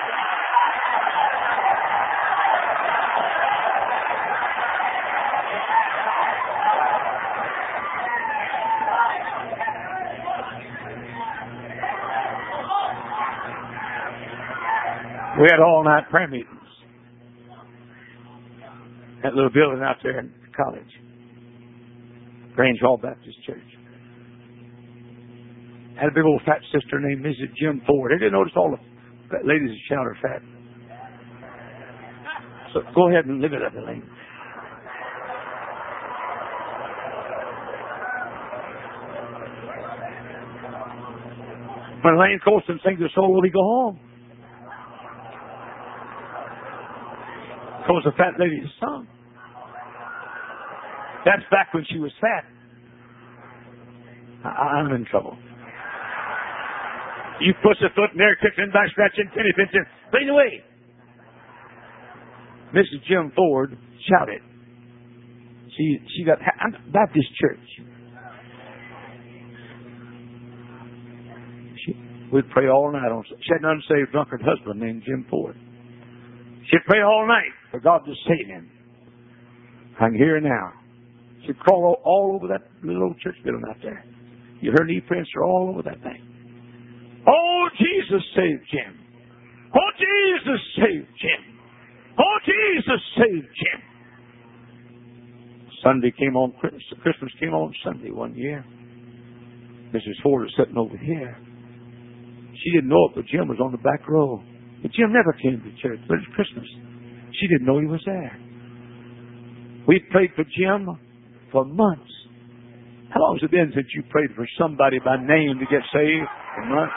We had all-night prayer meetings. That little building out there in the college. Grange Hall Baptist Church. Had a big old fat sister named Missus Jim Ford. I didn't notice all the fat ladies that shout are fat. So go ahead and live it up, Elaine. When Elaine Colson sings the soul, will he go home? Because the fat lady sung. That's back when she was fat. I- I'm in trouble. You pussyfoot, near kicking, back scratching, penny pinching. By the way, Missus Jim Ford shouted. She she got Baptist church. She We'd pray all night. On, she had an unsaved drunkard husband named Jim Ford. She'd pray all night for God to save him. I can hear her now. She'd crawl all, all over that little old church building out there. You heard knee prints are all over that thing. Oh, Jesus saved Jim. Oh, Jesus saved Jim. Oh, Jesus saved Jim. Sunday came on, Christmas came on Sunday one year. Missus Ford was sitting over here. She didn't know it, but Jim was on the back row. But Jim never came to church, but it's Christmas. She didn't know he was there. We prayed for Jim for months. How long has it been since you prayed for somebody by name to get saved? A month?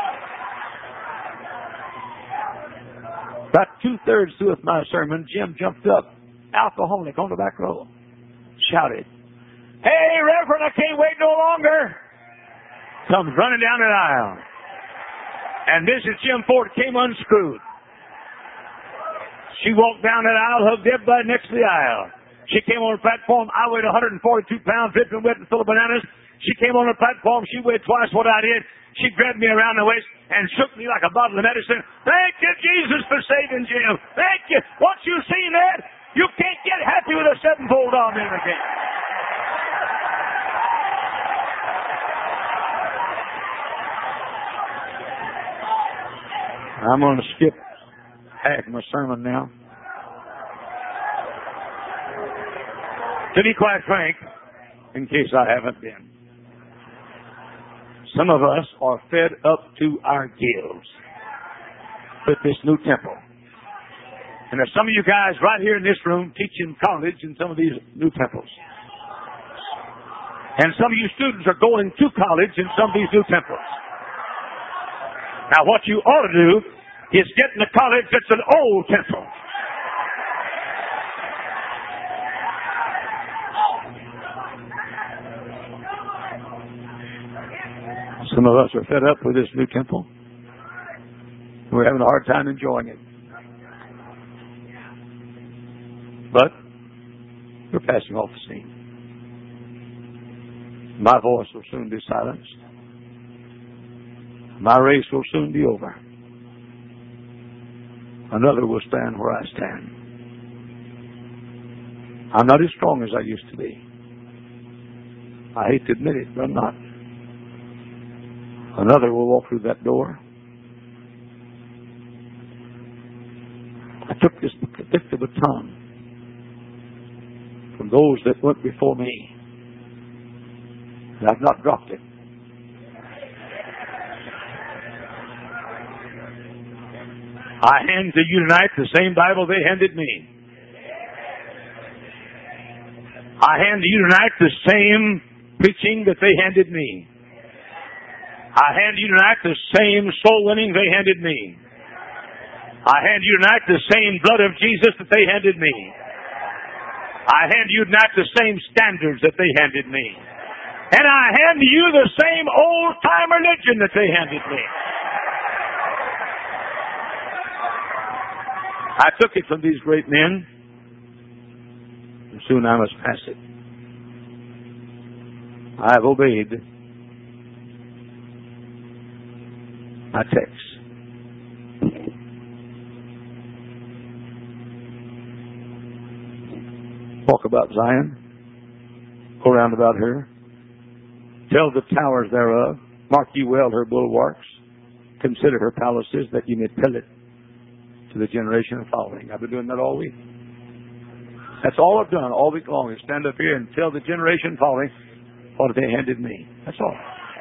About two-thirds through with my sermon, Jim jumped up, alcoholic, on the back row, shouted, "Hey, Reverend, I can't wait no longer." Comes running down the aisle. And Missus Jim Ford came unscrewed. She walked down that aisle, hugged everybody next to the aisle. She came on the platform. I weighed one hundred forty-two pounds, dripping wet and full of bananas. She came on the platform. She weighed twice what I did. She grabbed me around the waist and shook me like a bottle of medicine. "Thank you, Jesus, for saving Jim. Thank you. Once you've seen that, you can't get happy with a sevenfold amen again." I'm going to skip half my sermon now. To be quite frank, in case I haven't been, some of us are fed up to our gills with this new temple. And there's some of you guys right here in this room teaching college in some of these new temples. And some of you students are going to college in some of these new temples. Now what you ought to do is get in a college that's an old temple. Some of us are fed up with this new temple. We're having a hard time enjoying it. But we're passing off the scene. My voice will soon be silenced. My race will soon be over. Another will stand where I stand. I'm not as strong as I used to be. I hate to admit it, but I'm not. Another will walk through that door. I took this took the baton from those that went before me, and I've not dropped it. I hand to you tonight the same Bible they handed me. I hand to you tonight the same preaching that they handed me. I hand you tonight the same soul winning they handed me. I hand you tonight the same blood of Jesus that they handed me. I hand you tonight the same standards that they handed me. And I hand you the same old-time religion that they handed me. I took it from these great men, and soon I must pass it. I have obeyed my text. Talk about Zion. Go round about her. Tell the towers thereof. Mark ye well her bulwarks. Consider her palaces, that ye may tell it to the generation following. I've been doing that all week. That's all I've done all week long, is stand up here and tell the generation following what they handed me. That's all.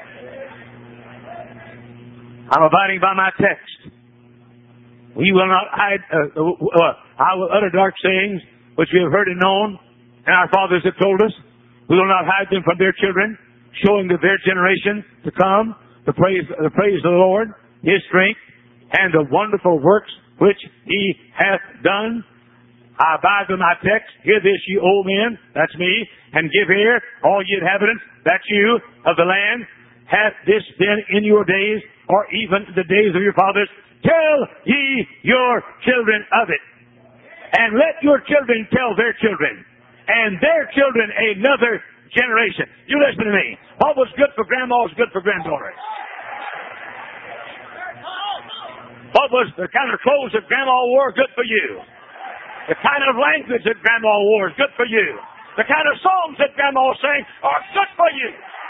I'm abiding by my text. We will not hide, uh, uh, I will utter dark sayings which we have heard and known, and our fathers have told us. We will not hide them from their children, showing to their generation to come the praise, the praise of the Lord, His strength, and the wonderful works which He hath done. I abide by my text. Hear this, ye old men, that's me, and give ear, all ye inhabitants, that's you, of the land. Hath this been in your days, or even the days of your fathers? Tell ye your children of it. And let your children tell their children, and their children another generation. You listen to me. What was good for grandma was good for granddaughters. What was the kind of clothes that Grandma wore? Good for you. The kind of language that Grandma wore is good for you. The kind of songs that Grandma sang are good for you.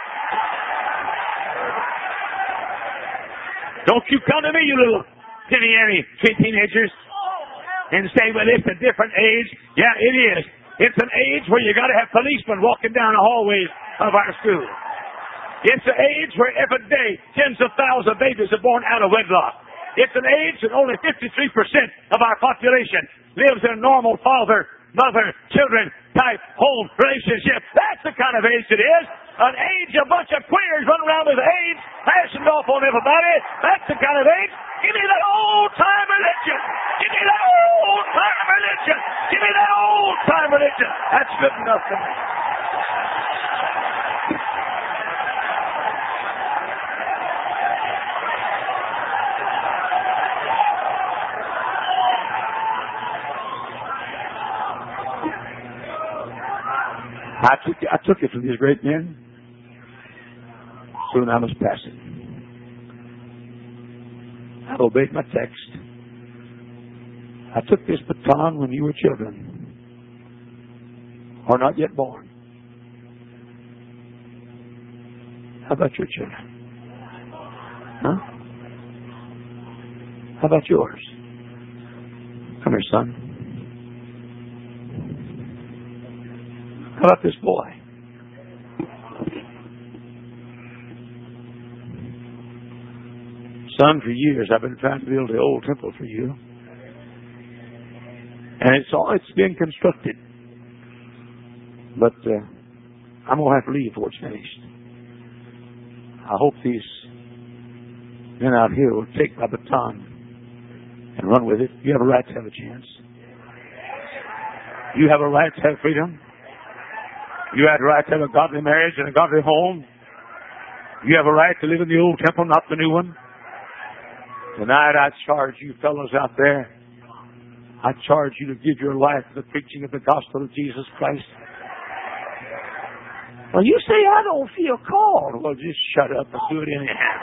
Don't you come to me, you little penny-ante teenagers, and say, well, it's a different age. Yeah, it is. It's an age where you got to have policemen walking down the hallways of our school. It's an age where every day tens of thousands of babies are born out of wedlock. It's an age that only fifty-three percent of our population lives in a normal father, mother, children type home relationship. That's the kind of age it is. An age a bunch of queers run around with AIDS, fastened off on everybody. That's the kind of age. Give me that old-time religion. Give me that old-time religion. Give me that old-time religion. That's good enough for me. I took, I took it from these great men. Soon I must pass it. I obeyed my text. I took this baton when you were children, or not yet born. How about your children? Huh? How about yours? Come here, son. How about this boy? Son, for years I've been trying to build the old temple for you. And it's all, it's been constructed. But uh, I'm going to have to leave before it's finished. I hope these men out here will take my baton and run with it. You have a right to have a chance. You have a right to have freedom. You have a right to have a godly marriage and a godly home. You have a right to live in the old temple, not the new one. Tonight I charge you fellows out there, I charge you to give your life to the preaching of the gospel of Jesus Christ. Well, you say, I don't feel called. Well, just shut up and do it anyhow.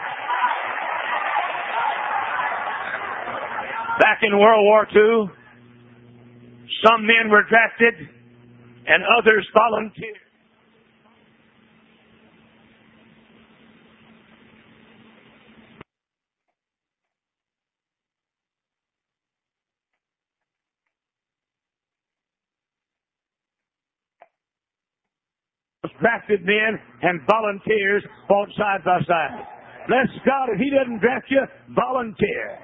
Back in World War Two, some men were drafted and others volunteered. Drafted men and volunteers fought side by side. Bless God, if He doesn't draft you, volunteer.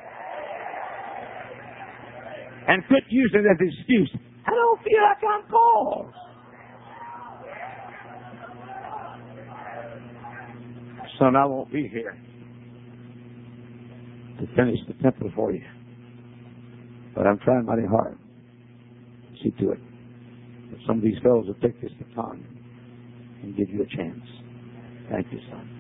And quit using that excuse. I don't feel like I'm called. Son, I won't be here to finish the temple for you. But I'm trying mighty hard to see to it that some of these fellows will take this baton and give you a chance. Thank you, son.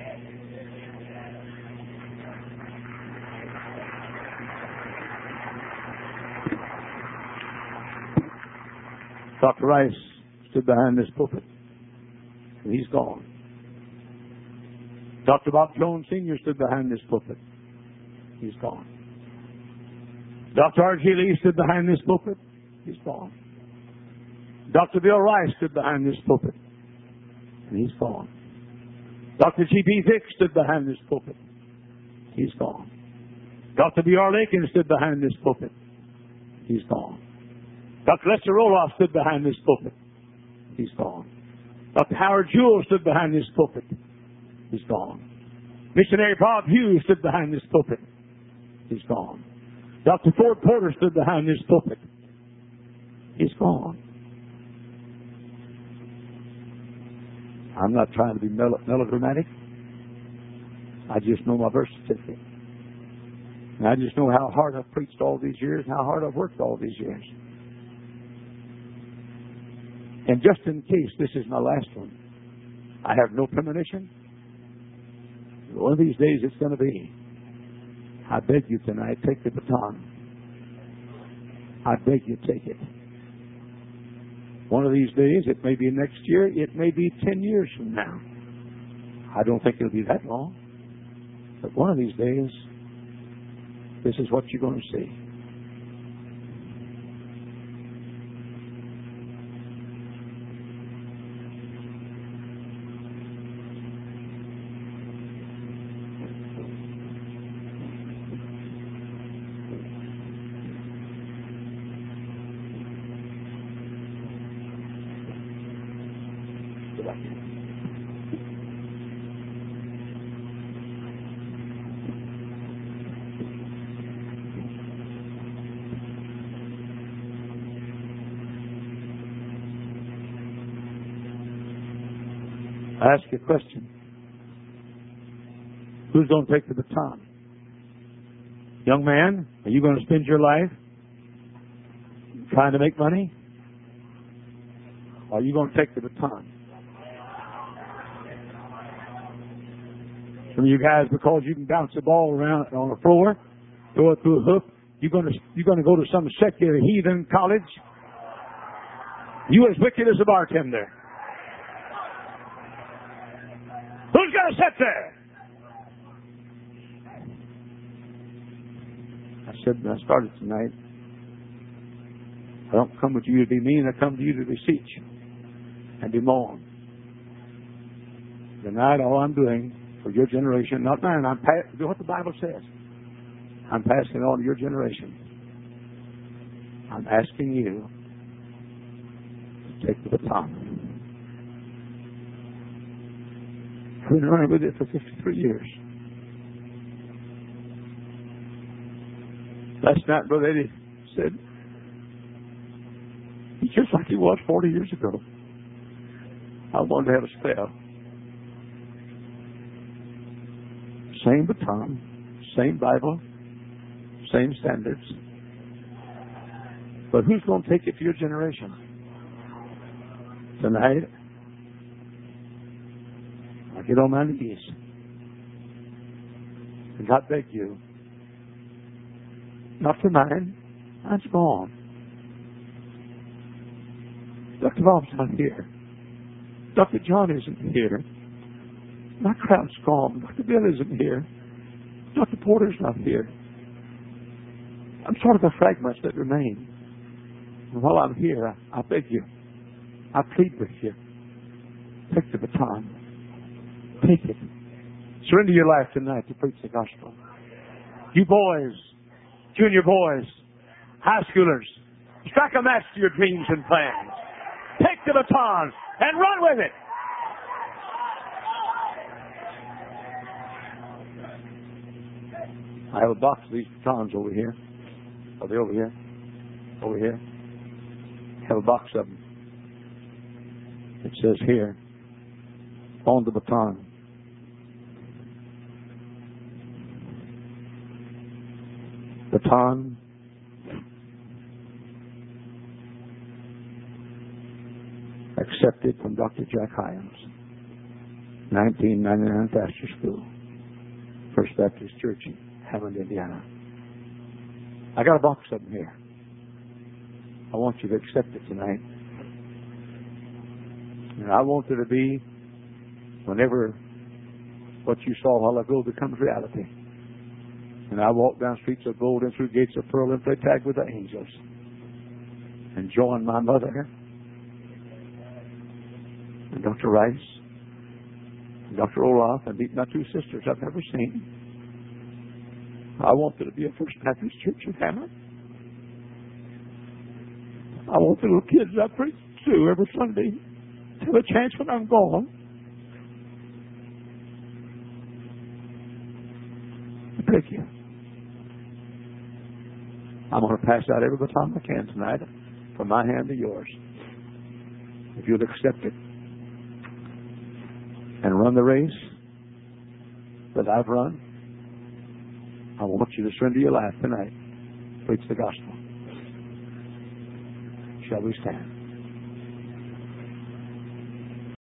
Doctor Rice stood behind this pulpit, and he's gone. Doctor Bob Jones Senior stood behind this pulpit. He's gone. Doctor R G Lee stood behind this pulpit. He's gone. Doctor Bill Rice stood behind this pulpit. And he's gone. Doctor G B Vick stood behind this pulpit. He's gone. Doctor B R Lakin stood behind this pulpit. He's gone. Doctor Lester Roloff stood behind this pulpit. He's gone. Doctor Howard Jewell stood behind this pulpit. He's gone. Missionary Bob Hughes stood behind this pulpit. He's gone. Doctor Ford Porter stood behind this pulpit. He's gone. I'm not trying to be mel- melodramatic. I just know my birth certificate. And I just know how hard I've preached all these years and how hard I've worked all these years. And just in case this is my last one, I have no premonition. One of these days it's going to be. I beg you tonight, take the baton. I beg you, take it. One of these days, it may be next year, it may be ten years from now. I don't think it'll be that long. But one of these days, This is what you're going to see. I ask you a question. Who's going to take the baton? Young man, are you going to spend your life trying to make money? Or are you going to take the baton? Some of you guys, because you can bounce the ball around on the floor, throw it through a hoop, you're going to you're going to go to some secular heathen college. You as wicked as a bartender. Who's going to sit there? I said when I started tonight, I don't come with you to be mean, I come to you to beseech and bemoan. Tonight, all I'm doing for your generation, not mine, I'm pa- do what the Bible says. I'm passing it on to your generation. I'm asking you to take the baton. I've been running with it for fifty-three years. Last night, Brother Eddie said, he's just like he was forty years ago. I wanted to have a spell. Same baton, same Bible, same standards. But who's going to take it for your generation? Tonight, I get on my knees and God beg you, not for mine, mine's gone. Doctor Bob's not here. Doctor John isn't here. My crowd's gone. Doctor Bill isn't here. Doctor Porter's not here. I'm sort of the fragments that remain. And while I'm here, I, I beg you, I plead with you, take the baton. Take it. Surrender your life tonight to preach the gospel. You boys, junior boys, high schoolers, strike a match to your dreams and plans. Take the baton and run with it. I have a box of these batons over here. Are they over here? Over here. I have a box of them. It says here, on the baton. Baton. Accepted from Doctor Jack Hyams, nineteen ninety-nine Pastor School, First Baptist Church in Hammond, Indiana. I got a box of them here. I want you to accept it tonight. And I want it to be whenever what you saw a while ago becomes reality. And I walk down streets of gold and through gates of pearl and play tag with the angels and join my mother and Doctor Rice and Doctor Olaf and meet my two sisters I've never seen. I want there to be a First Baptist Church in Hammond. I want the little kids I preach to every Sunday to have a chance when I'm gone. Thank you. I'm going to pass out every baton I can tonight from my hand to yours. If you'll accept it and run the race that I've run, I want you to surrender your life tonight. Preach the gospel. Shall we stand?